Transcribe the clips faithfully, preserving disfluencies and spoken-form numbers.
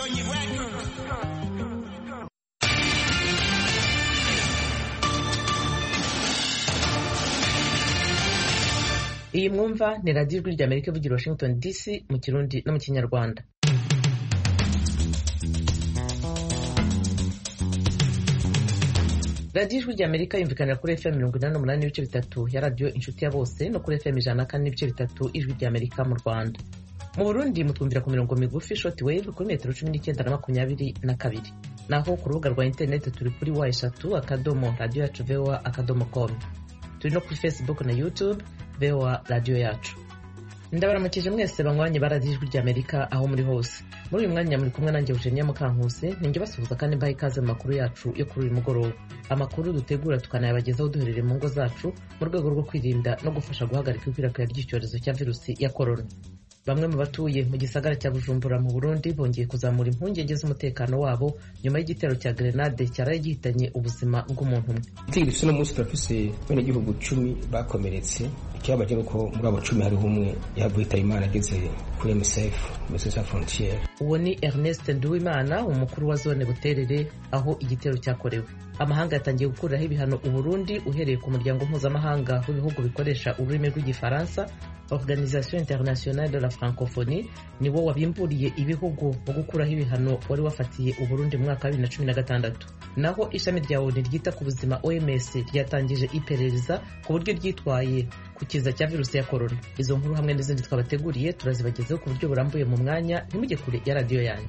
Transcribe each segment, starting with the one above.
iyi mwumva ni radiyo ijwi ry'Amerika ivugira Washington D C mu Kirundi no mu Kinyarwanda. radiyo ijwi ry'Amerika yumvikanira kuri F M mirongo inani n'umunani n'ibice bitatu ya radiyo inshuti ya bose no kuri F M ijana na kane n'ibice bitatu ijwi ry'Amerika mu Rwanda. Mu Burundi mutwumvira ku mirongo migufi short wave kuri metero cumi n'icyenda na makumyabiri na kabiri. Naho ku rubuga rwa internet turi kuri wa eshatu akadomo radio yacu V O A akadomo com. Turi no kuri Facebook na YouTube V O A radio yacu. Ndabaramukije mwese banywanye baradiyo ijwi ry'Amerika aho muri hose. Muri uyu mwanya muri kumwe nanjye Eugenia Mukankuse ninjye basuhuza kandi mbaye ikaze mu makuru yacu yo kuri uyu mugoroba. Amakuru dutegura tukanayabagezaho duherereye mu ngo zacu mu rwego rwo kwirinda no gufasha guhagarika ikwirakwira ry'icyorezo cya virusi ya corona. Bamwe mu batuye mu gisagara cya Bujumbura mu Burundi bongeye kuzamura impungenge z'umutekano wabo nyuma y'igitero cya grenade cyaraye gihitanye ubuzima bw'umuntu umwe. Tigifise no munsi turafise bene gihugu cumi bakomeretse. Ikibabaje nuko muri abo cumi hari umwe yavuye Imana ageze kuri M S F Médecins Sans Frontières. Uwo ni Ernest Nduwimana umukuru wa zone Buterere aho igitero cyakorewe. Amahanga yatangiye gukuraho ibihano u Burundi uhereye ku muryango mpuzamahanga w'ibihugu bikoresha ururimi rw'igifaransa Organisation Internationale de la Francophonie niwo wabimburiye ibihugu mu gukuraho ibihano wari wafatiye u Burundi mu mwaka wa bibiri na cumi na gatandatu. Naho ishami rya O N U ryita ku buzima O M S ryatangije iperereza ku buryo ryitwaye ku kiza cya virusi ya corona. Izo nkuru hamwe n'izindi twabateguriye turazibagezeho ku buryo burambuye mu mwanya ntimujye kure ya radio yanyu.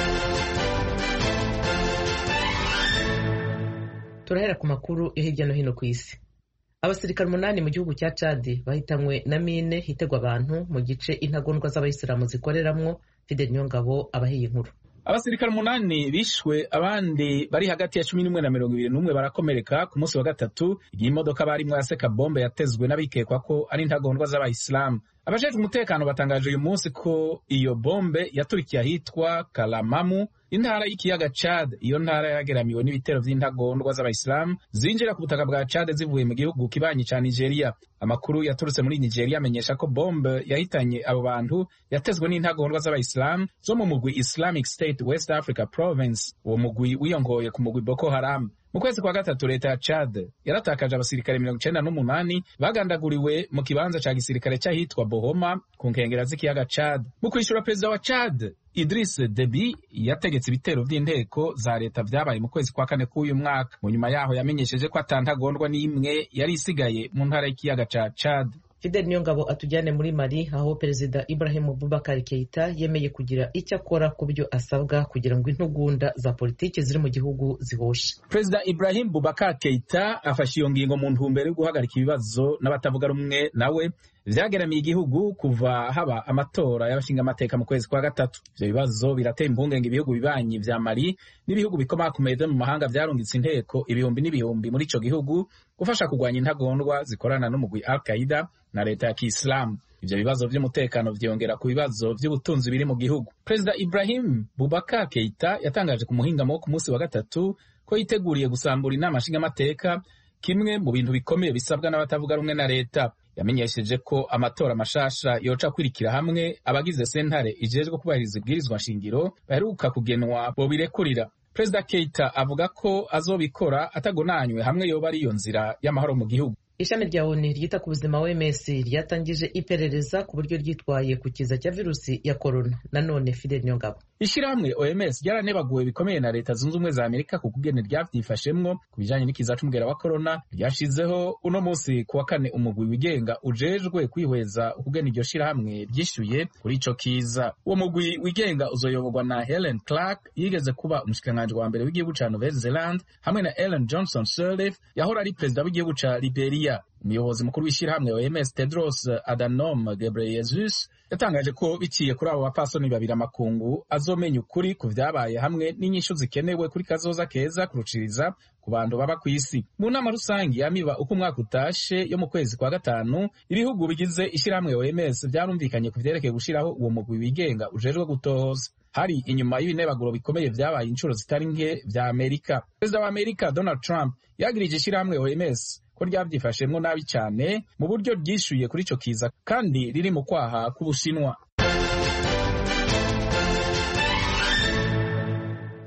Turahera ku makuru yo hirya no hino ku isi. Abasirikare umunani mu gihugu cya Chad bahitanywe na mine hitegwa abantu mu gice intagondwa z'abayisilamu zikoreramwo. Fidel Nyongabo abahiye inkuru. Abasirikare umunani bishwe abandi bari hagati ya cumi n'umwe na mirongo ibiri n'umwe barakomereka ku munsi wa gatatu igihe imodoka barimwo yaseka bombe yatezwe n'abikekwa ko ari intagondwa z'abayisilamu. Abajejwe umutekano batangaje uyu munsi ko iyo bombe yaturikiye ahitwa Kalamamu, intara y'ikiyaga Chad. Iyo ntara yageramiwe n'ibitero vy'intagondwa z'abayisilamu zinjira ku butaka bwa Chad zivuye mu gihugu kibanyi ca Nigeria. Amakuru yaturutse muri Nigeria amenyesha ko bombe yahitanye abo bantu yatezwe n'intagondwa z'abayisilamu zo mu mugwi Islamic State West Africa Province. Uwo mugwi wiyongoye ku mugwi Boko Haram. Mu kwezi kwa gatatu leta ya Chad yaratakaje abasirikare mirongo icenda n'umunani bagandaguriwe mu kibanza ca gisirikare cyahitwa Bohoma ku nkengera z'ikiyaga Chad. Mu kwishura perezida wa Chad Idriss Deby yategetse ibitero vy'inteko za leta vyabaye mu kwezi kwa kane k'uyu mwaka. Mu nyuma yaho yamenyesheje ko atantagondwa n'imwe yari isigaye mu ntara y'ikiyaga ca Chad. Fidel Nyongabo atujyane muri Mali aho Perezida Ibrahim Boubacar Keita yemeye kugira icyo akora ku byo asabwa kugira ngo intugunda za politiki ziri mu gihugu zihoshe. Perezida Ibrahim Boubacar Keita afashe iyo ngingo mu ntumbero yo guhagarika ibibazo n'abatavuga rumwe nawe vyageramiye igihugu kuva haba amatora y'abashinga amateka mu kwezi kwa gatatu. Ivyo bibazo birateye impungenge ibihugu bibanyi vya Mali n'ibihugu bikomakomeye vyo mu mahanga vyarungitse inteko ibihumbi n'ibihumbi muri ico gihugu gufasha kugwanya intagondwa zikorana n'umugwi Al-Qaeda na leta ya Kiislamu. Ivyo bibazo vy'umutekano vyongera ku bibazo vy'ubutunzi biri mu gihugu. Perezida Ibrahim Boubacar Keita yatangaje ku muhingamo ku munsi wa gatatu ko yiteguriye gusambura inama nshingamateka, kimwe mu bintu bikomeye bisabwa n'abatavuga rumwe na leta. Yamenyesheje ko amatora mashasha yoca kwirikira hamwe abagize sentare ijejwe kubahiriza ibwirizwa shingiro baheruka kugenwa bo birekurira. Perezida Keita avuga ko azobikora atagonanywe hamwe yoba ari iyo nzira y'amahoro mu gihugu. Ishami rya O N U ryita ku buzima O M S ryatangije iperereza ku buryo ryitwaye ku kiza cya virusi ya corona. Nanone Fidel Nyongabo. Ishirahamwe O M S ryaranebaguwe bikomeye na leta zunze ubumwe za Amerika ku kugene ryavyifashemwo ku bijanye n'ikiza c'umugera wa corona. Ryashizeho uno munsi ku wa kane umugwi wigenga ujejwe kwihweza ukugena iryo shirahamwe ryishyuye kuri ico kiza. Uwo mugwi wigenga uzoyoborwa na Helen Clark yigeze kuba umushikiranganji wa mbere w'igihugu ca Nouvelle-Zélande hamwe na Ellen Johnson Sirleaf yahora ari perezida w'igihugu ca Liberia. Umuyobozi mukuru w'ishirahamwe O M S Tedros Adhanom Ghebreyesus yatangaje ko biciye kuri abo bapasoni babiri amakungu azomenya ukuri ku vyabaye hamwe n'inyishu zikenewe kuri kazoza keza kuruciriza ku bantu baba kw'isi. Mu nama rusangi yamiba uko umwaka utashe yo mu kwezi kwa gatanu ibihugu bigize ishirahamwe O M S vyarumvikanye ku vyerekeye gushiraho uwo mugwi wigenga ujejwe gutohoza. Hari inyuma y'ibinebaguro bikomeye vyabaye inshuro zitari nke vya Amerika. Perezida wa Amerika Donald Trump yagirije ishirahamwe O M S ko ryavyifashemwo nabi cyane mu buryo ryishuye kuri ico kiza kandi riri mu kwaha k'Ubushinwa.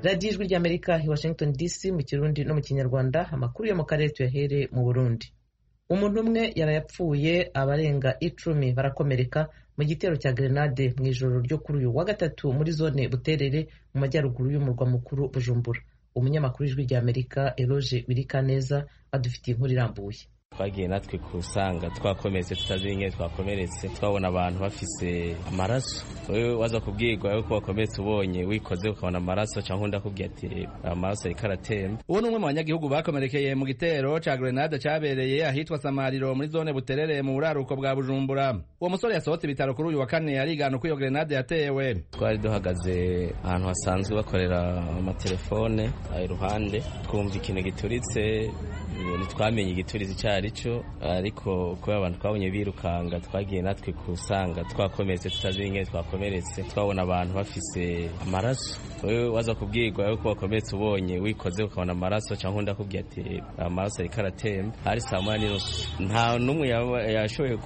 radiyo ijwi ry'amerika i washington dc mu kirundi no mu kinyarwanda. Amakuru yo mu karere tuyahere mu Burundi. Umuntu umwe yarayapfuye, abarenga icumi barakomereka mu gitero cya grenade mu ijoro ryo kuri uyu wa gatatu muri zone Buterere mu majyaruguru y'umurwa mukuru Bujumbura. Umunyamakuru w'ijwi ry'Amerika Eloge Wirikaneza adufitiye inkuru irambuye. Twagiye natwe kusanga twakometse tutazi ingene twakomeretse, twabona abantu bafise amaraso. Wewe waza kubwirwa yuko wakometse ubonye wikoze ukabona amaraso cyangwa ndakubwiye ati amaraso ariko aratemba. Uwo numwe mu banyagihugu bakomerekeye mu gitero ca grenade cabereye ahitwa Samariro muri zone Buterere mu buraruko bwa Bujumbura. Uwo musore yasohotse ibitaro kuri uyu wa kane arigana uko iyo grenade yatewe. Twari duhagaze ahantu hasanzwe bakorera amatelefone iruhande, twumva ikintu gituritse, ntitwamenye igiturizi cyari cyo, ariko kubera abantu twabonye birukanga twagiye natwe kusanga twakometse tutazi ingene twakomeretse, twabona abantu bafise amaraso. Wewe waza kubwirwa yuko wakometse ubonye wikoze ukabona amaraso cyangwa ndakubwiye ati amaraso ariko aratemba. Hari saa moya n'inusu, nta n'umwe yashoboye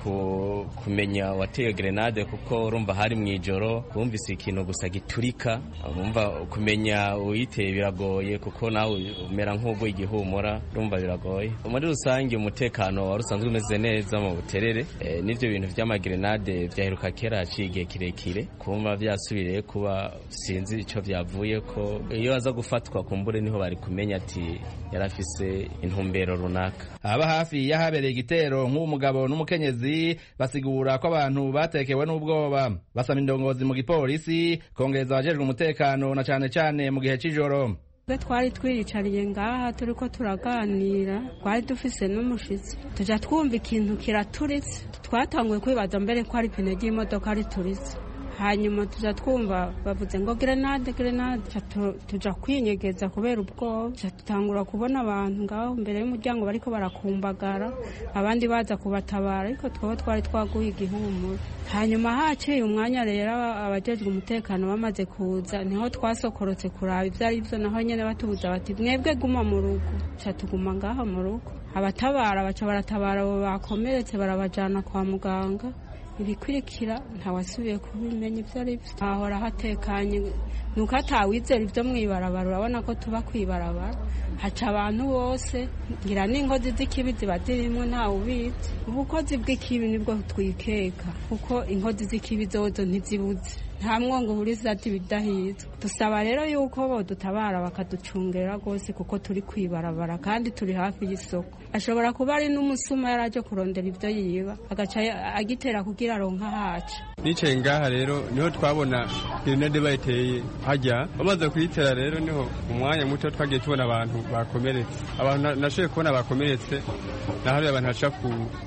kumenya wateye grenade kuko urumva hari mu ijoro, wumvise ikintu gusa giturika, urumva kumenya uyiteye biragoye kuko nawe umera nk'ubwo igihumura, urumva biragoye. Muri rusange umutekano wari usanzwe umeze neza mu Buterere. E, n'ivyo bintu vy'amagrenade vyaheruka kera haciye igihe kirekire, kumva vyasubiriye kuba sinzi ico vyavuye ko iyo aza gufatwa kumbure niho bari kumenya ati yarafise intumbero runaka. Aba hafi yahabereye igitero nk'umugabo n'umukenyezi basigura ko abantu batekewe n'ubwoba, basaba indongozi mu gipolisi kongereza abajejwe umutekano na cane cane mu gihe c'ijoro. Twari twiricariye ngaha turiko turaganira, twari dufise n'umushitsi, tuja twumva ikintu kiraturitse, twatanguye kwibaza mbere ko ari ipine ry'imodoka rituritse. Hanyuma tuja twumva bavuze ngo grenade grenade, tuja kwinyegeza kubera ubwoba, tutangura kubona abantu ngaho mbere y'umuryango bariko barakumbagara, abandi baza kubatabara, ariko twebwe twari twaguye igihumuro. Hanyuma haciye umwanya rero abajejwe umutekano bamaze kuza, niho twasokorotse kuraba ivyo ari byo, naho nyene batubuza bati mwebwe guma mu rugo, ca tuguma ngaho mu rugo. Abatabara baca baratabara abo bakomeretse barabajana kwa muganga. Ibikurikira ntawasubiye kubimenya ivyo ari byo. Ahora hatekanye nuko atawizera ivyo mwibarabara, urabona ko tuba kwibarabara, haca abantu bose, ngira n'inkozi z'ikibi ziba zirimo ntawe ubizi. Ubukozi bw'ikibi nibwo twikeka kuko inkozi z'ikibi zozo ntizibuze, nta mwongo buriza ati bidahizwe. Dusaba rero yuko bo dutabara bakaducungera rwose kuko turi kwibarabara kandi turi hafi y'isoko. Ashobora kuba ari n'umusuma yaraje kurondera ivyo yiba agaca agitera kugira aronka haca. Nicaye ngaha rero niho twabona grenade bayiteye hajya, bamaze kuyitera rero niho umwanya muto twagiye tubona abantu bakomeretse. Abantu nashoboye kubona bakomeretse nahari abantu haca ku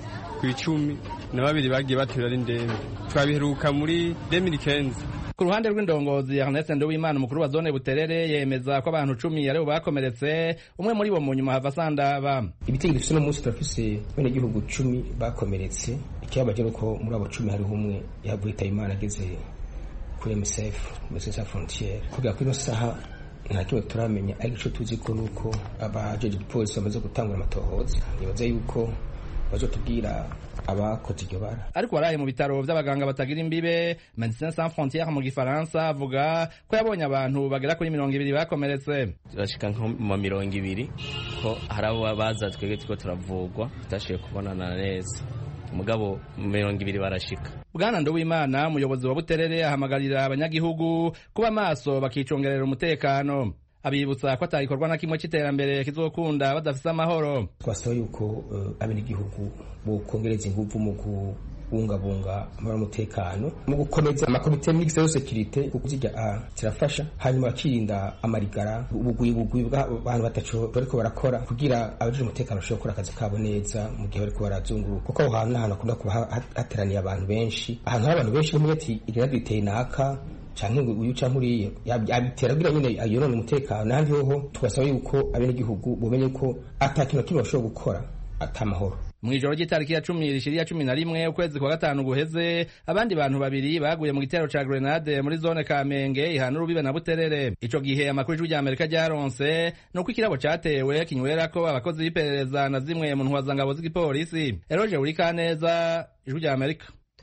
icumi na babiri bagiye batera ari ndende. Twabiheruka muri deux mille quinze. Ku ruhande rw'indongozi Ernest Nduwimana umukuru wa zone Buterere yemeza ko abantu cumi aribo bakomeretse, umwe muri bo mu nyuma hava sandaba. Ibitego bifise no munsi turafise bene gihugu cumi bakomeretse, ikibabaje nuko muri abo cumi hariho umwe yavuye Imana ageze kuri M S F Médecins Sans Frontières. Kugira ko ino saha nta kimwe turamenya, ariko ico tuzi ko nuko abajeje polisi bamaze gutangura amatohoza, nibaza yuko bazotubwira abakoze iryo bara. Ariko waraye mu bitaro by'abaganga batagira imbibe Médecins Sans Frontières mu gifaransa avuga ko yabonye abantu bagera kuri mirongo ibiri bakomeretse. Bashika nko mu mirongo ibiri ko hari abo baza twege tuko turavugwa tutashiye kubonana neza, umugabo mirongo ibiri barashika. Bwana Nduwimana umuyobozi wa Buterere ahamagarira abanyagihugu kuba maso bakicungerera umutekano, abibutsa ko atayikorwa na kimwe cy'iterambere kizokunda badafise amahoro. Twasaba yuko uh, abenegihugu bokongereza inguvu mu kubungabunga amahoro n'umutekano, mu gukomeza amakomite mixte de sécurité kuko zijya zirafasha, hanyuma bakirinda amarigara ubugwi bugwi bw'abantu bataco bariko barakora kugira abaje umutekano bashobora gukora akazi kabo neza mu gihe bariko barazunguruka, kuko aho hantu hakunda kuba hateraniye abantu benshi. Ahantu hari abantu benshi n'umwe ati igiradi biteye naka canke uyu canke uriye yabitera kugira nyine ayonone umutekano. Nandi hoho tugasaba yuko abenegihugu bomenye ko atakintu kimwe bashobora gukora atamahoro. Mwijoro ry'itariki ya cumi rishiri ya cumi na rimwe ukwezi kwa gatanu guheze, abandi bantu babiri baguye mu gitero ca grenade muri zone Kamenge ihana urubibe na Buterere. Ico gihe amakuru y'ijwi ry'Amerika ryaronse nuko ikirabo catewe kinywera ko abakozi b'iperereza na zimwe mu ntwazangabo z'igipolisi. Eroje Urikaneza, ijwi ry'Amerika.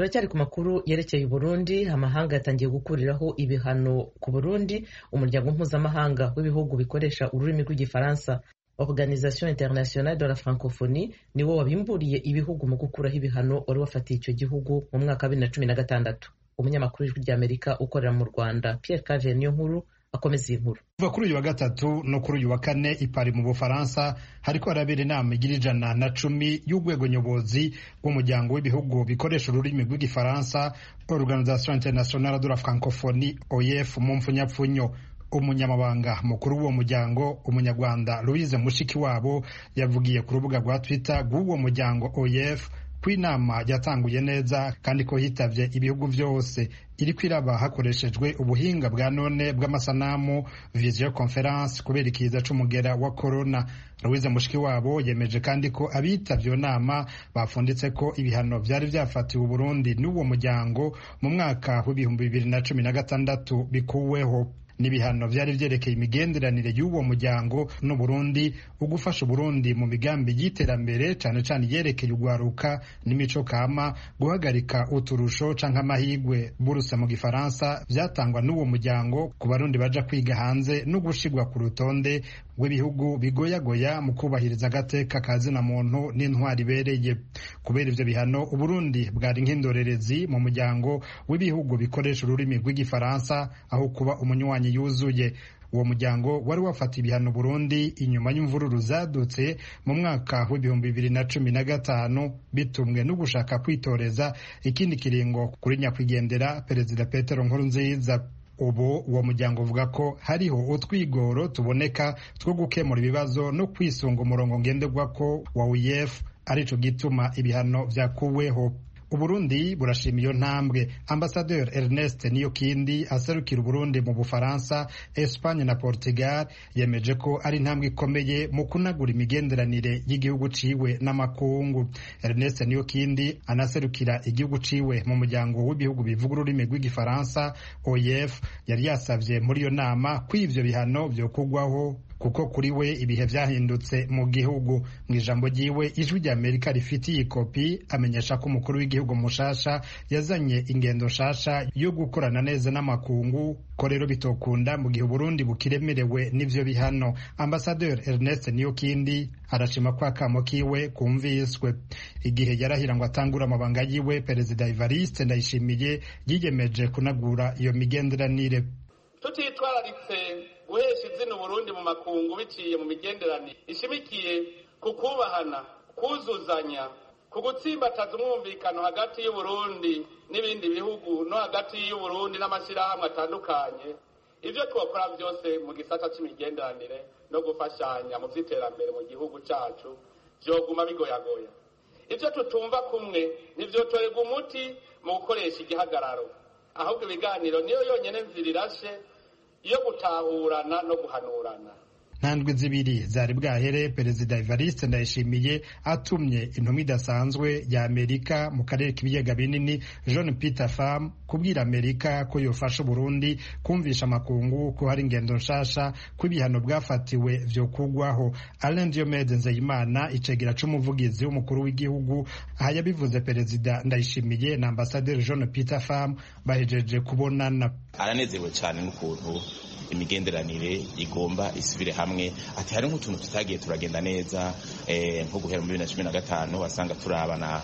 turacyari ku makuru yerekeye Burundi. Amahanga yatangiye gukuriraho ibihano ku Burundi. Umuryango mpuzamahanga w'ibihugu bikoresha ururimi rw'igifaransa Organisation Internationale de la Francophonie niwo wabimburiye ibihugu mu gukuraho ibihano wari wafatiye icyo gihugu mu mwaka wa bibiri na cumi na gatandatu. Umunyamakuru w'ijwi ry'Amerika ukorera mu Rwanda Pierre Claver Niyonkuru akomeza iyi nkuru. Kuva kuri uyu wa gatatu no kuri uyu wa kane i Paris mu Bufaransa hariko harabera inama igira ijana na cumi y'urwego nyobozi rw'umuryango w'ibihugu bikoresha ururimi rw'igifaransa Organisation Internationale de la Francophonie O I F mu mpfunyapfunyo. Umunyamabanga mukuru w'uwo muryango umunyarwanda Louise Mushikiwabo yavugiye ku rubuga rwa Twitter rw'uwo muryango O I F ko inama yatanguye neza kandi ko hitavye ibihugu vyose. Iri kwiraba hakoreshejwe ubuhinga bwa none bw'amasanamu video conference kubera ikiza c'umugera wa corona. Louise Mushikiwabo yemeje kandi ko abitavye nama bafunditse ko ibihano vyari vyafatiwe Burundi n'uwo muryango mu mwaka w'ibihumbi bibiri na cumi na gatandatu bikuweho. N'ibihano vyari vyerekeye imigenderanire y'uwo muryango no Burundi, ugufasha Burundi mu migambi y'iterambere cane cane yerekeye ugwaruka n'imico kama, guhagarika uturusho canke amahigwe buruse mu gifaransa vyatangwa n'uwo muryango ku barundi baja kwiga hanze no gushigwa ku rutonde rw'ibihugu bigoyagoya mu kubahiriza agateka kazina muntu n'intwari ibereye. Kubera ivyo bihano Uburundi bwari nk'indorerezi mu muryango w'ibihugu bikoresha ururimi rw'igifaransa aho kuba umunywanyi yuzuye. Uwo muryango wari wafata ibihano Burundi inyuma y'imvururu zadutse mu mwaka w'ibihumbi bibiri na cumi na gatanu bitumwe no gushaka kwitoreza ikindi kiringo kuri nyakwigendera Perezida Petero Nkurunziza. Ubu uwo muryango uvuga ko hariho utwigoro tuboneka two gukemura ibibazo no kwisunga umurongo ngenderwako wa O I F, arico gituma ibihano vyakuweho. Uburundi burashima iyo ntambwe. Ambassadeur Ernest Niyokindi aserukira Uburundi mu Bufaransa, Espagne na Portugal yemeje ko ari intambwe ikomeye mu kunagura imigenderanire y'igihugu ciwe n'amakungu. Ernest Niyokindi anaserukira igihugu ciwe mu muryango w'ibihugu bivuga ururimi rw'igifaransa O I F yari yasavye muri iyo nama ko ivyo bihano vyokugwaho kuko kuri we ibihe vyahindutse mu gihugu. Mu ijambo ryiwe ijwi ry'Amerika rifitiye ikopi amenyesha ko umukuru w'igihugu mushasha yazanye ingendo shasha yo gukorana neza n'amakungu, ko rero bitokunda mu gihe Burundi bukiremerewe n'ivyo bihano. Ambassadeur Ernest Niyokindi arashima ko akamo kiwe kumviswe. Igihe yarahira ngo atangura amabanga yiwe, Perezida Evariste Ndayishimiye yiyemeje kunagura iyo migenderanire. Tutitwararitse guhesha izina Burundi mu makungu biciye mu migenderanire ishimikiye ku kubahana, kuzuzanya, ku gutsimbataza umwumvikano hagati y'Uburundi n'ibindi bihugu no hagati y'Uburundi n'amashirahamwe atandukanye. Ivyo twakora byose mu gisata c'imigenderanire no gufashanya mu vy'iterambere mu gihugu cacu vyoguma bigoyagoya. Ivyo tutumva kumwe ntivyotorerwa umuti mu gukoresha igihagararo, ahubwo ibiganiro niyo yonyene nzira irashe iyo gutahurana no guhanurana. Ntandwi zibiri zari bwahere Perezida Evariste Ndayishimiye atumye intumwa idasanzwe ya Amerika mu karere k'ibiyaga binini John Peter Pham kubwira Amerika ko yofasha Burundi kumvisha amakungu ko hari ingendo nshasha ko ibihano bwafatiwe vyo kugwaho. Alain Diomede Nzeyimana icegera c'umuvugizi w'umukuru w'igihugu aha yabivuze Perezida Ndayishimiye na Ambassadeur John Peter Pham bahejeje kubonana. Aranezerewe cyane n'ukuntu imigenderanire igomba isubire hamwe, ati hari nk'utuntu tutagiye turagenda neza eh, nko guhera mu bibiri na cumi na gatanu wasanga turabana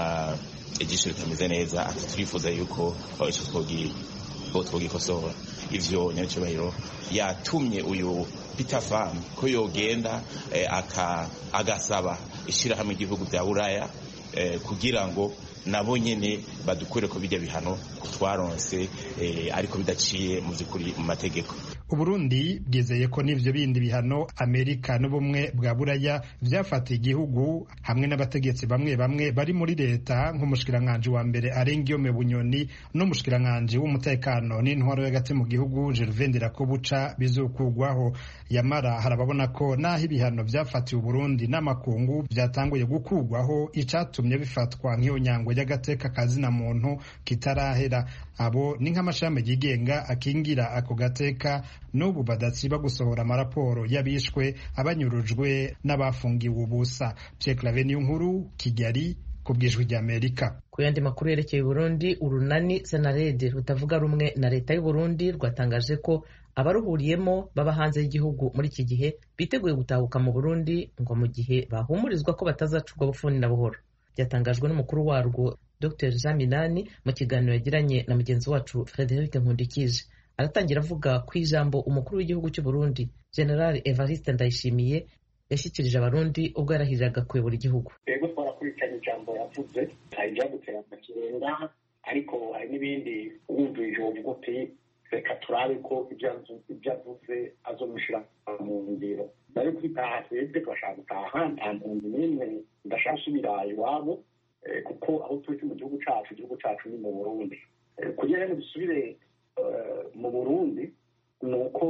uh, igisho ritameze neza, ati turifuza yuko ico twogi twogikosora. Ivyo nyacubahiro yatumye uyu Peter Pham ko yogenda eh, aka agasaba ishira hamwe igihugu bya Buraya eh, kugira ngo nabo nyene badukure ko bijya bihano kutwaronse eh, ariko bidaciye mu byukuri mu mategeko. Uburundi bwizeye ko n'ivyo bindi bihano Amerika n'ubumwe bwa Buraya vyafatiye igihugu hamwe n'abategetsi bamwe bamwe bari muri leta nk'umushikiranganje wa mbere Arengiyome Bunyoni n'umushikiranganje w'umutekano n'intwaro y'agati mu gihugu Gervais Ndirakobuca bizokugwaho. Yamara harababona ko naho ibihano vyafatiye Uburundi n'amakungu vyatanguye gukugwaho icatumye bifatwa nk'iyo nyango y'agateka kazina muntu kitarahera. Abo ni nk'amashami yigenga akingira ako gateka n'ubu badasiba gusohora amaraporo y'abishwe, abanyurujwe n'abafungiwe ubusa. Pierre Claver Niyonkuru, Kigali, ku bw'ijwi ry'Amerika. Ku yandi makuru yerekeye Burundi, urunani Senarede rutavuga rumwe na leta y'u Burundi rwatangaje ko abaruhuriyemo baba hanze y'igihugu muri iki gihe biteguye gutahuka mu Burundi ngo mu gihe bahumurizwa ko batazacurwa bufuni na buhoro. Byatangajwe n'umukuru warwo Dr Jean Minani mu kiganiro yagiranye na mugenzi wacu Frederic Nkundikije. Aratangira avuga ku ijambo umukuru w'igihugu cy'u Burundi General Evariste Ndayishimiye yashyikirije abarundi ubwo yarahiriraga kuyobora igihugu. Yego twarakurikiranye ijambo yavuze, hari ibyagutera amakenga, ariko hari n'ibindi wumvise uvuga uti reka turabe ko ibyo avuze azomushyira mu ngiro. Bari kwitaha twebwe turashaka gutaha, nta mpunzi n'imwe ndashaka gusubira iwabo kuko aho turi mu gihugu cyacu, igihugu cyacu ni mu Burundi. Kugira ngo dusubire mu Burundi ni uko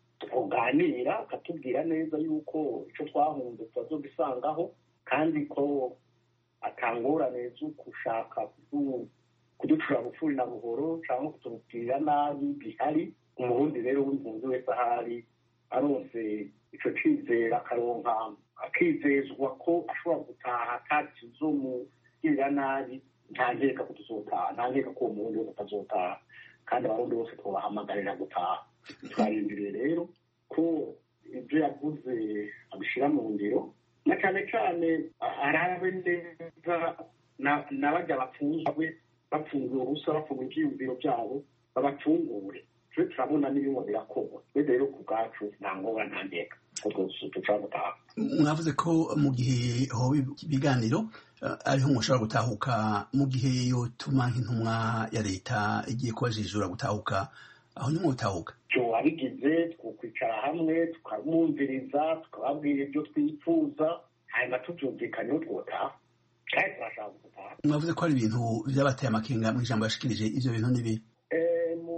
tuganira akatubwira neza yuko icyo twahunze tuzazogisangaho kandi ko atangorane zo gushaka kuducura bufuri na buhoro cyangwa kutubwira nabi bihari. Umurundi rero w'impunzi wese ahari aronse ico cizera akaronka akizezwa ko ashobora gutaha atazomugirira nabi, nta nkeka ko tuzotaha, nta nkeka ko uwo murundi wese atazotaha, kandi abarundi bose tubahamagarira gutaha. Twarindiriye rero ko ibyo yavuze abishyira mu ngiro, na cyane cyane arabe neza n'abajya bapfunzwe bapfungiwe ubusa, bafunga ibyiyumviro byabo babacungure. twe turabona n'ibintu birakorwa. Rero ku bwacu nta ngoga nta ndeka ko dushobora gutaha. Mwavuze ko mu gihe hoba ibiganiro ariho mushobora gutahuka, mu gihe yotuma nk'intumwa ya leta igiye kubajijura gutahuka, aho ni mutahuka cyo abigize twokwicara hamwe tukamwumviriza tukababwira ibyo twifuza, hanyuma tubyumvikanyeho twotaha kandi turashaka gutaha. Mwavuze ko hari ibintu byabateye amakenga mu ijambo yashikirije, ivyo bintu nibi mu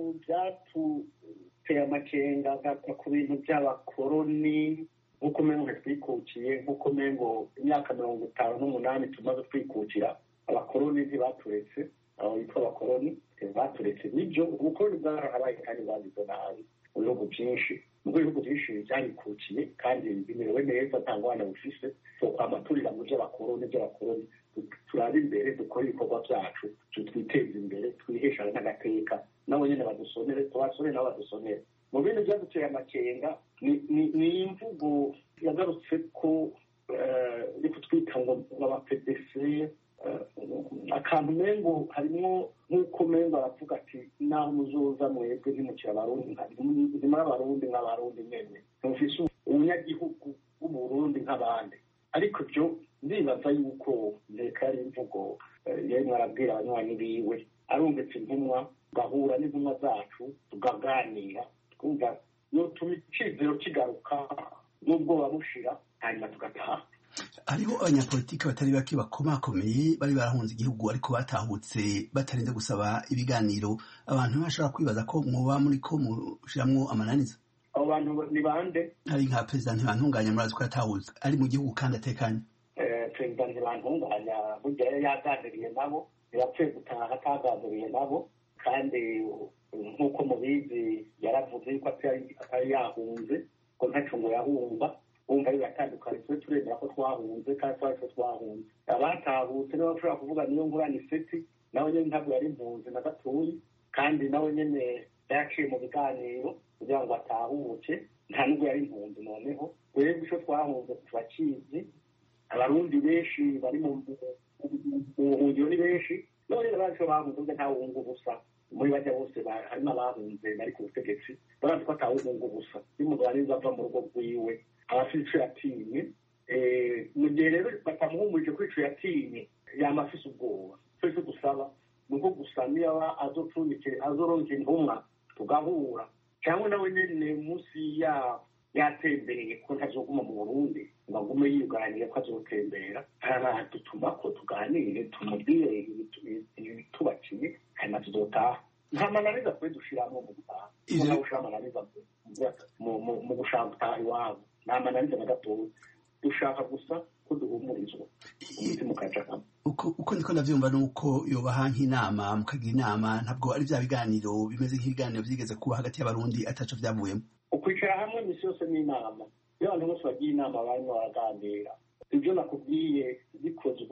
byatuteye amakenga ku bintu by'abakoroni, nk'uko mengo twikukiye, nk'uko mengo imyaka mirongo itanu n'umunani tumaze twikukira, abakoroni ntibaturetse, abo bitwa abakoroni baturetse. Nibyo ubukoroni bwarahabaye kandi bagize nabi mu bihugu byinshi, mu bihugu byinshi byarikukiye kandi bimerewe neza, nta ngwana bufise. Twamaturira mu by'abakoroni by'abakoroni turabe imbere, dukora ibikorwa byacu, twiteze imbere, twihesha n'agateka, nabo nyine badusonere, tubasore nabo badusonere. Mu bintu byaduteye amakenga ni imvugo yagarutse ko iri kutwita ngo aba-P D C, akantu mengo harimo nk'uko mengo aravuga ati naho muzoza mwebwe ntimukira abarundi ntimuri abarundi nk'abarundi mwemwe, mufise umunyagihugu w'uburundi nk'abandi. Ariko byo ndibaza yuko leta yari imvugo yari arabwira abanywanyi biwe, arungitse intumwa, gahura n'intumwa zacu tukaganira, twumva yotuma icizero kigaruka n'ubwoba bushira, hanyuma tugataha. Hariho abanyapolitiki batari bake bakomakomeye bari barahunze igihugu ariko batahutse batarinze gusaba ibiganiro. Abantu bashobora kwibaza ko muba muri ko mushiramwo amananiza. Abo bantu ni bande? Hari nka Perezida Ntibantunganya, murazi ko yatahutse ari mu gihugu kandi atekanye. Perezida Ntibantunganya burya yari yaganiriye nabo, yapfuye gutaha ataganiriye nabo, kandi nk'uko mubizi yaravuze yuko atari yahunze, ko ntaco ngo yahumba. Umva biratandukanye, twe turemera ko twahunze kandi twari twe twahunze. Abatahutse nibo bashobora kuvuga niyo ngurane seti, nawe nyene ntabwo yari impunzi na gatoyi, kandi nawe nyene yaciye mu biganiro kugira ngo atahuke, nta nubwo yari impunzi. Noneho twebwe ico twahunze turakizi, abarundi benshi bari mu buhungiro ni benshi, none bacu bahunze ntawunga ubusa. Muri bajya bose harimo abahunze bari ku butegetsi, barazi ko atawunga ubusa, nimugwaniriza ava mu rugo rwiwe abafite ico yatinye. Mu gihe rero batamuhumurije ko ico yatinye yama afise ubwoba, twese dusaba nuko gusa niba azopfundike azoronka intumwa tugahura, cyangwa nawe nyene munsi ya yatembereye ko ntazoguma mu Burundi ngo agume yuganire ko azotembera, aradutuma ko tuganire tumubwire ibitubakiye hanyuma tuzotaha. Nta mananiza twe dushiramo mu gutaha, nawe ushira amananiza mu gushaka gutaha iwabo, nta mananiza na gatoya, dushaka gusa ko duhumurizwa umutima ukaja hamwe. Uko niko ndavyumva nuko yobaha nk'inama mukagira inama, ntabwo ari vya biganiro bimeze nk'ibiganiro vyigeze kuba hagati y'abarundi ataco vyavuyemo. Ukwicara hamwe imisi yose n'inama, iyo abantu bose bagiye inama barimo baraganira. Ibyo nakubwiye bikozwe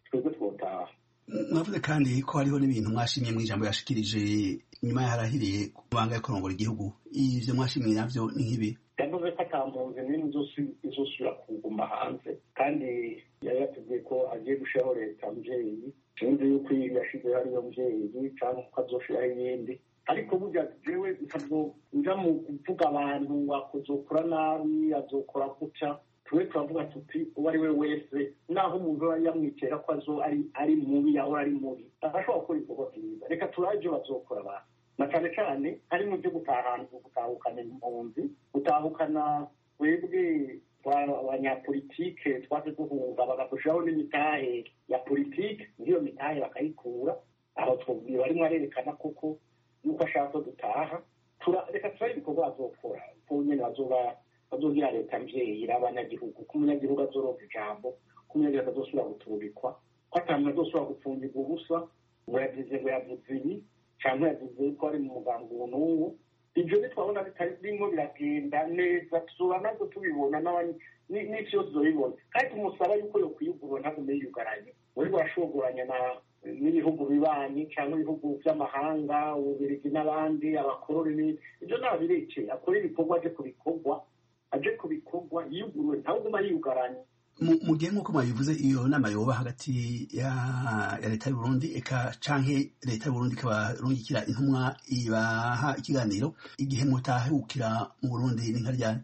twebwe twotaha. mwavuze kandi ko hariho n'ibintu mwashimye mu ijambo yashikirije nyuma yaharahiriye kubanga yo kurongora igihugu, ivyo mwashimye navyo ni nk'ibi? yavuze ko ata mpunzi n'imwe izosubira kuguma hanze, kandi yari yatubwiye ko agiye gushiraho leta mvyeyi. sinzi yuko iyi yashizeho ariyo mvyeyi canke ko azoshiraho iyindi, ariko burya jewe nja mu kuvuga abantu wakuzokora nabi azokora gutya. twe turavuga tuti uwo ari we wese naho umuntu aba yamwitera ko azo ari ari mubi yahora ari mubi ashobora gukora ibikorwa byiza, reka turaje bazokora abantu na cyane cyane hari mu byo gutahana gutahukana impunzi, gutahukana webwe abanyapolitike twaje duhunga bagakoreshaho n'imitahe ya politike, n'iyo mitahe bakayikura aho twubwira barimo arerekana koko yuko ashaka ko dutaha. reka turabe ibikorwa bazokora ko nyine bazoba bazogira leta mvyeyi y'abanyagihugu, ko umunyagihugu azoronka ijambo, ko umunyagihugu azosubira guturubikwa, ko ata muntu azosubira gufungirwa ubusa ngo yavuze ngo yavuze ibi canke yavuze ko ari mu mugambi uwo n'uwo. ivyo ntitwabona bitarimo biragenda neza, tuzoba nabwo tubibona n'isi yose izobibona, kandi tumusaba yuko yokwiyugurura ntagume yiyugaranye uriko arashogoranya n'ibihugu bibanyi cyangwa ibihugu vy'amahanga, ububirigi n'abandi abakoroni. ivyo nabirekeye akora ibikorwa aje kubikorwa aje kubikorwa yiyuguruwe ntaguma yiyugaranye. mu gihe nk'uko mwabivuze iyo nama yoba hagati ya leta y'u Burundi eka canke leta y'u Burundi ikabarungikira intumwa ibaha ikiganiro, igihe mutahukira mu Burundi ni nka ryari?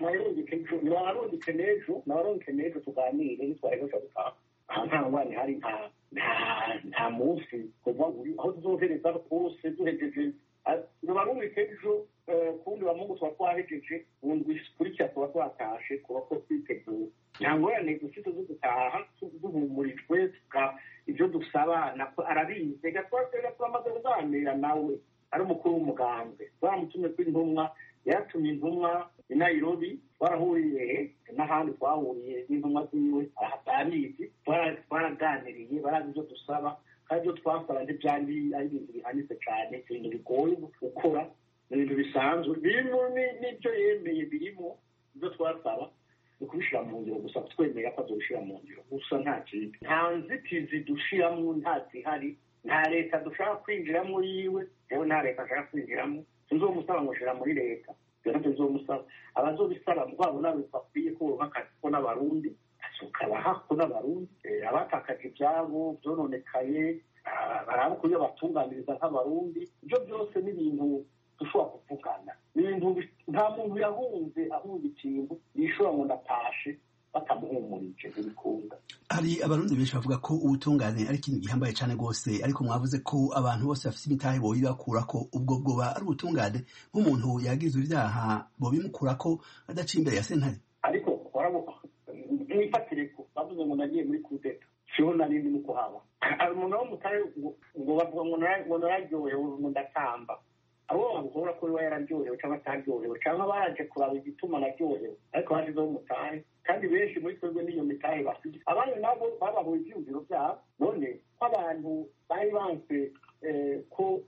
nabarungike n'ejo nabarungike n'ejo tuganire nitwaregosha gutaha. aha nta ngwani hari nta nta munsi kuva aho tuzohereza rwose duhejeje nabarungike ejo kundi wa Mungu tuba twahejeje ubundi kurikira tuba twatashe kuba ko twiteguye ntangorane dufite zo gutaha duhumurijwe ibyo dusaba arabizi. reka twasega turamaze kuganira nawe ari umukuru w'umugambwe twamutumye kw'intumwa, yaratumye intumwa i Nairobi, barahuriye n'ahandi twahuriye n'intumwa ziwe arabizi, twaraganiriye barazi ibyo dusaba, kandi ibyo twasaba ntibyari ari ibintu bihanitse cyane, ibintu bigoye gukora, ibintu bisanzwe birimo n'ibyo yemeye birimo ibyo twasaba ni kubishyira mu ngiro gusa, twemera ko azobishyira mu ngiro gusa, nta kindi, nta nzitizi dushiramo, nta zihari, nta leta dushaka kwinjiramo yiwe, yewe nta leta ashaka kwinjiramo, tuzomusaba ngo shira muri leta, rero tuzomusaba abazobisaba mugabo nabo bakwiye ko bakati ko n'abarundi asukabaha ko n'abarundi abatakaje ibyabo byononekaye barabo kuyo batunganiriza nk'abarundi. ibyo byose ni ibintu dushobora kuvugana, ibintu nta muntu yahunze ahunga ikintu yishobora ngo ndatashe batamuhumurije bikunda. hari abarundi benshi bavuga ko ubutungane ari ikintu gihambaye cyane rwose, ariko mwavuze ko abantu bose bafite imitahe bobibakura ko ubwo bwoba ari ubutungane nk'umuntu yagizwe ibyaha bobimukura ko adaciye imbere ya sentare. ariko mwifatire ko bavuze ngo nagiye muri kudeta siho narindi nuko haba umuntu wo mutare ngo bavuga ngo nararyohewe ngo ndatamba, abo bavuga ko we yararyohewe cyangwa ataryohewe cyangwa baraje kuraba igituma naryohewe, ariko hashizeho umutahe, kandi benshi muri twebwe n'iyo mitahe bafite. abandi nabo babahuye ivyumviro vyabo, none ko abantu bari banse ko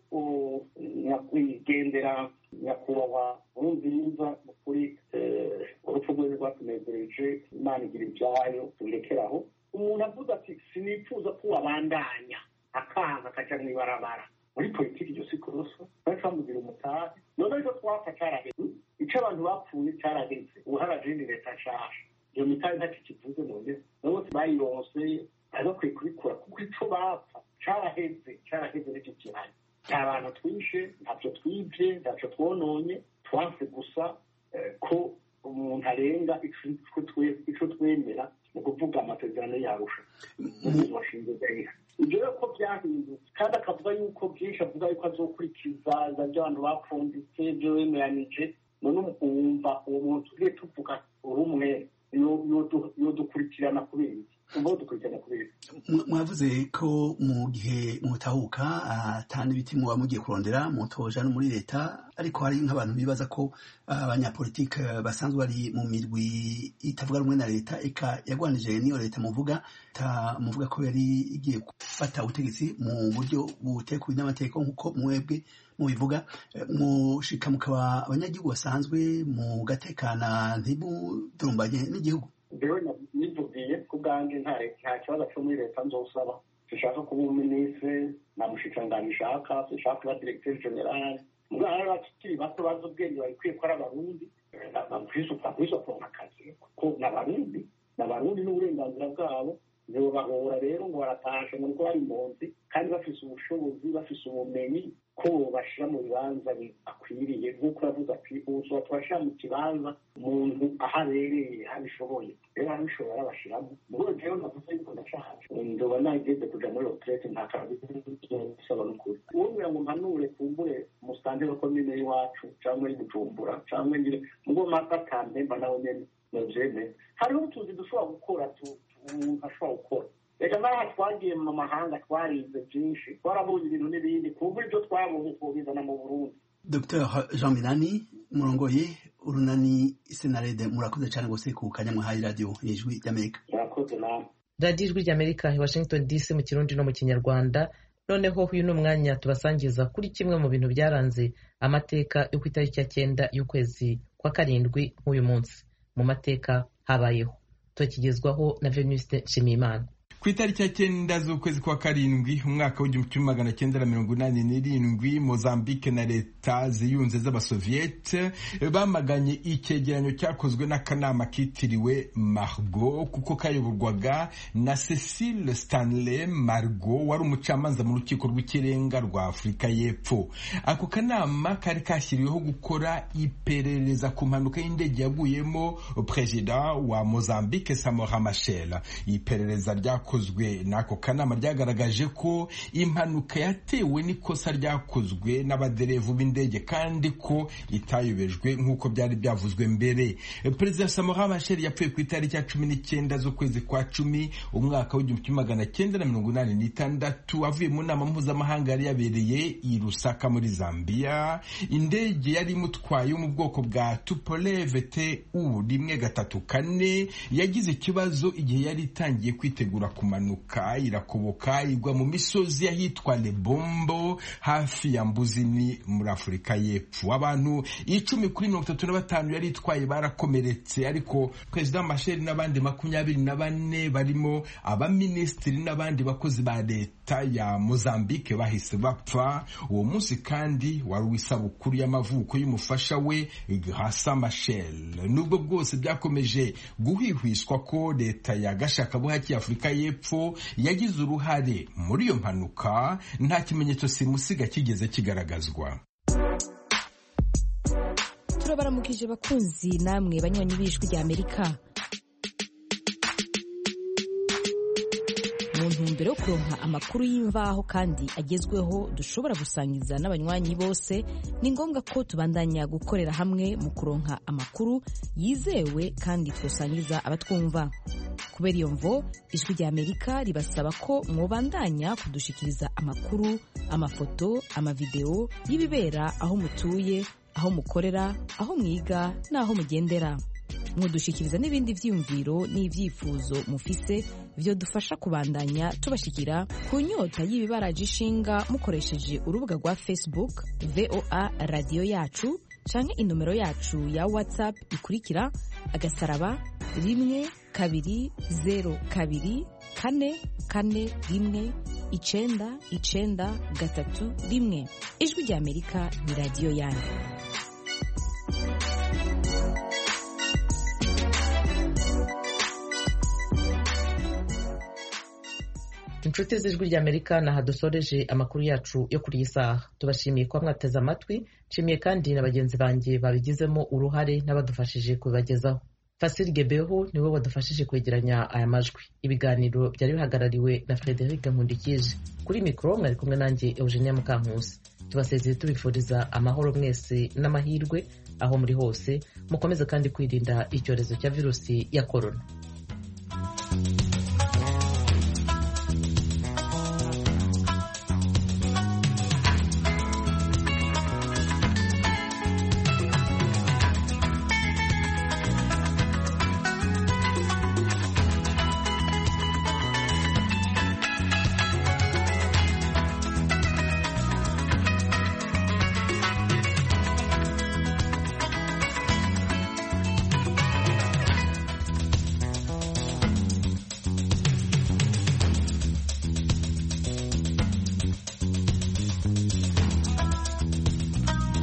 nyakwigendera nyakubahwa Nkurunziza kuri urupfu rwe rwatunezereje, Imana igira ibyayo tubirekeraho. umuntu avuga ati sinifuza ko wabandanya akanga akaja mw'ibarabara, muri politiki iryo si kosa, bari bamugira umutahe. none icyo twapfa caraheze, ico abantu bapfuye caraheze, ubu haraje ni leta nshasha, iyo mitahe ntacyo kivuze. none bose bayironse bari bakwiye kubikora kuko ico bapfa caraheze, caraheze n'icyo gihari. nta bantu twishe, ntavyo twivye, ntavyo twononye, twanse gusa ko umuntu arenga ico twemera mu kuvuga amasezerano yarusha washinze gahera. ibyo rero ko byahindutse, kandi akavuga yuko byinshi avuga yuko azokurikiza by'abantu bapfunditse ibyo bemeranije. none wumva uwo muntu tugiye tuvuga urumwe yodukurikirana kubera iki? umva dukurikirana kubera mwavuze ko mu gihe mutahuka atana ibiti muba mugiye kurondera mutoja no muri leta, ariko hari nk'abantu bibaza ko abanyapolitike basanzwe bari mu mirwi itavuga rumwe na leta eka yagwanije niyo leta muvuga muvuga ko yari igiye gufata ubutegetsi mu buryo butekwe n'amategeko nk'uko mwebwe mubivuga, mushika mukaba abanyagihugu basanzwe mugatekana ntibudurumbanye n'igihugu. jewe nivugiye ku bwanjye nta nta kibazo cyo muri leta nzosaba dushaka kuba umuminisitiri na mushikiranganji ishaka dushaka kuba directeur general mugabo abakiri bato bazi ubwenge babikwiye ko ari abarundi bakwiye kuronka akazi kuko n'abarundi n'abarundi n'uburenganzira bwabo ntibobahora rero ngo baratashe ngo niko bari impunzi kandi bafise ubushobozi bafise ubumenyi ko bashyira mu bibanza akwiriye nk'uko yavuze ati ubu tubashyira mu kibanza umuntu aho abereye aho abishoboye rero aho abishoboye arabashyiramo mu rwego rero navuze yuko ndashaje ndoba nageze kuja muri retraite nta kazi bisaba n'ukuri uwumvira ngo mpanure kumbure musitanteri wa komine y'iwacu cyangwa y'Ibujumbura cyangwa ngire ngo maka kampemba nawe nyene novyeme hariho utuzi dushobora gukora umuntu ashobora gukora reka n'aha twagiye mu mahanga twarize byinshi twarabonye ibintu n'ibindi kumbura ibyo twabonye twobizana mu Burundi. Dr Jean Minani murongoye urunani Senarede, murakoze cyane gose ku kanya mwahaye radio y'Ijwi ry'Amerika. Murakoze namwe. Radio Ijwi ry'Amerika i Washington D C mu Kirundi no mu Kinyarwanda. Noneho uyu ni umwanya tubasangiza kuri kimwe mu bintu byaranze amateka yo ku itariki ya cyenda y'ukwezi kwa karindwi nk'uyu munsi. Mu mateka habayeho tukigezwaho na Venuste Nshimiyimana. Ku itariki ya cyenda z'ukwezi kwa karindwi umwaka w'igihumbi kimwe magana cyenda na mirongo inani n'irindwi Mozambique na leta ziyunze z'abasoviete bamaganye icyegeranyo cyakozwe n'akanama kitiriwe Margot kuko kayoborwaga na Cecil Stanley Margot wari umucamanza mu rukiko rw'ikirenga rwa Afurika y'Epfo. Ako kanama kari kashyiriweho gukora iperereza ku mpanuka y'indege yaguyemo perezida wa Mozambique Samora Machel. Iperereza rya kozwe nako kanama ryagaragaje ko impanuka yatewe n'ikosa ryakozwe n'abaderevu b'indege kandi ko itayobejwe nk'uko byari byavuzwe mbere. Perezida Samora Machel yapfuye ku itariki ya cumi n'icyenda z'ukwezi kwa cumi umwaka w'igihumbi kimwe magana cyenda na mirongo inani n'itandatu avuye mu nama mpuzamahanga yari yabereye i Lusaka muri Zambia. Indege yari imutwaye mu bwoko bwa Tupolev T U rimwe gatatu kane yagize ikibazo igihe yari itangiye kwitegura kumanuka irakoboka igwa mu misozi yahitwa Lebombo hafi ya Mbuzini muri Afurika y'Epfo. Abantu icumi kuri mirongo itatu na batanu yari itwaye barakomeretse, ariko Perezida Machel n'abandi makumyabiri na bane barimo abaminisitiri n'abandi bakozi ba leta ya Mozambique bahise bapfa. Uwo munsi kandi wari uwisabukuru y'amavuko y'umufasha we Graça Machel. Nubwo bwose byakomeje guhwihwiswa ko leta ya Gashakabuhake ya Afurika y'Epfo yagize uruhare muri iyo mpanuka, nta kimenyetso simusiga kigeze kigaragazwa. Turabaramukije bakunzi namwe banywanyi b'Ijwi ry'Amerika. Mu ntumbero yo kuronka amakuru y'imvaho kandi agezweho dushobora gusangiza n'abanywanyi bose, ni ngombwa ko tubandanya gukorera hamwe mu kuronka amakuru yizewe kandi twosangiza abatwumva. Kubera iyo mvo Ijwi ry'Amerika ribasaba ko mwobandanya kudushikiriza amakuru, amafoto, amavideo y'ibibera aho mutuye, aho mukorera, aho mwiga n'aho mugendera. Mudushikiriza n'ibindi vyiyumviro n'ivyifuzo mufise vyo dufasha kubandanya tubashikira ku nyota y'ibibaraje ishinga mukoresheje urubuga rwa Facebook V O A Radio Yacu canke inomero yacu ya WhatsApp ikurikira agasaraba rimwe kabiri zero kabiri kane kane rimwe icenda icenda gatatu rimwe. Ijwi ry'Amerika ni radio yanyu. Inshuti z'Ijwi ry'Amerika naha dusoreje amakuru yacu yo kuri iyi saha. Tubashimiye ko mwateze amatwi, nshimiye kandi na bagenzi banjye babigizemo uruhare n'abadufashije kubibagezaho. Fasil Gebeho niwe wadufashije kwegeranya aya majwi. Ibiganiro byari bihagarariwe na Frederic Nkundikije. Kuri mikro mwari kumwe nanjye Eugenia Mukankusi. Tubasezeye tubifuriza amahoro mwese n'amahirwe aho muri hose, mukomeze kandi kwirinda icyorezo cya virusi ya corona.